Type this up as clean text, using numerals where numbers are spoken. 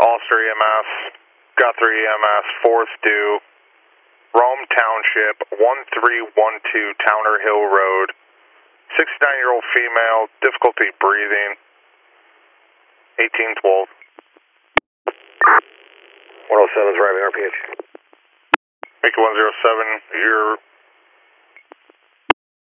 Ulster EMS, Guthrie EMS, 4th due, Rome Township, 1312 Towner Hill Road, 69-year-old female, difficulty breathing, 1812. 107 is arriving RPH. Make it 107, you're